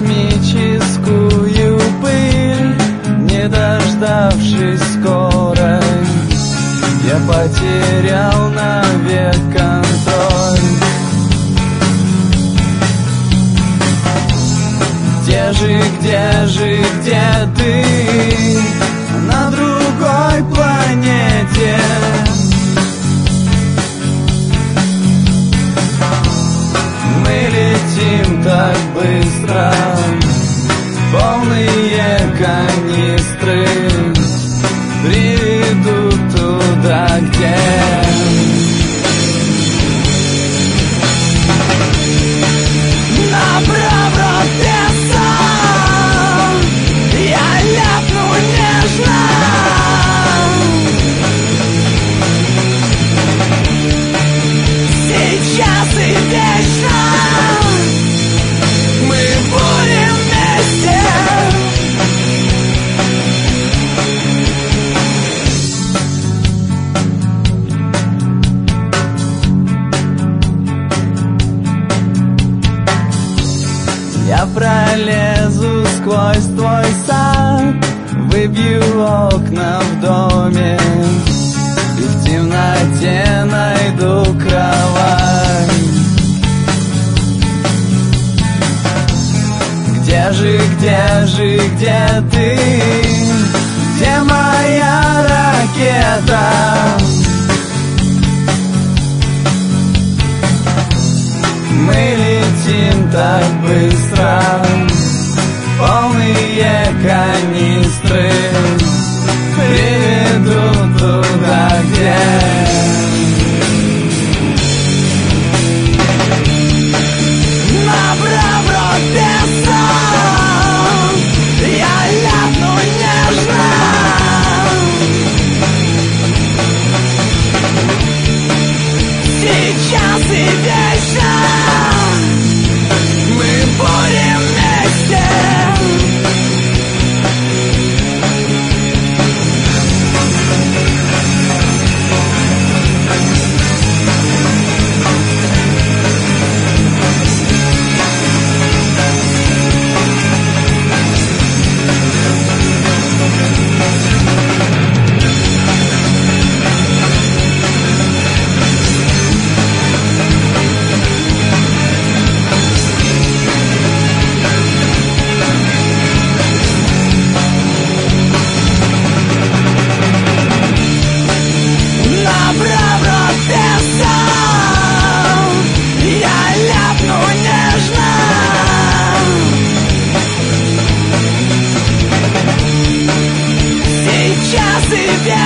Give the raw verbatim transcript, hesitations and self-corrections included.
космическую пыль, не дождавшись скорой, я потерял навек контроль. Где же, где же, где ты? На другой планете. Мы летим так быстро, полные канистры приведут туда, где направо песа, я ляпну нежно. Сейчас и вечно мы будем вместе. Я пролезу сквозь твой сад, выбью окна в доме и в темноте найду кровать. Где же, где же, где ты? Где моя ракета? Мы летим так быстро, полные канистры приведут туда, где направо песа, я ляпну нежно. Сейчас и вечно мы будем вместе. Сейчас и век.